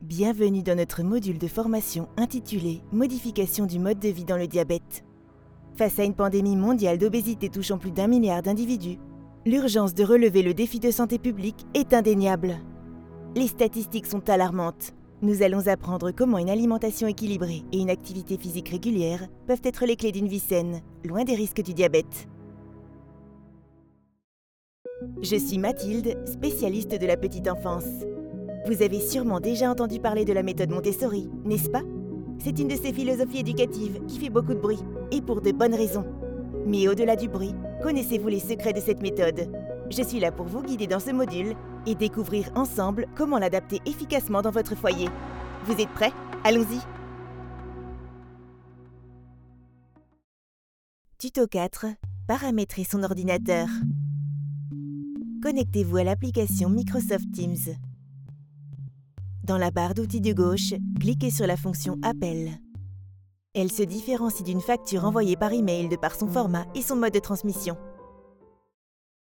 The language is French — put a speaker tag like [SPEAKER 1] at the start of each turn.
[SPEAKER 1] Bienvenue dans notre module de formation intitulé « Modification du mode de vie dans le diabète ». Face à une pandémie mondiale d'obésité touchant plus d'1 milliard d'individus, l'urgence de relever le défi de santé publique est indéniable. Les statistiques sont alarmantes. Nous allons apprendre comment une alimentation équilibrée et une activité physique régulière peuvent être les clés d'une vie saine, loin des risques du diabète. Je suis Mathilde, spécialiste de la petite enfance. Vous avez sûrement déjà entendu parler de la méthode Montessori, n'est-ce pas? C'est une de ces philosophies éducatives qui fait beaucoup de bruit, et pour de bonnes raisons. Mais au-delà du bruit, connaissez-vous les secrets de cette méthode? Je suis là pour vous guider dans ce module et découvrir ensemble comment l'adapter efficacement dans votre foyer. Vous êtes prêts? Allons-y! Tuto 4. Paramétrer son ordinateur. Connectez-vous à l'application Microsoft Teams. Dans la barre d'outils de gauche, cliquez sur la fonction Appel. Elle se différencie d'une facture envoyée par email de par son format et son mode de transmission.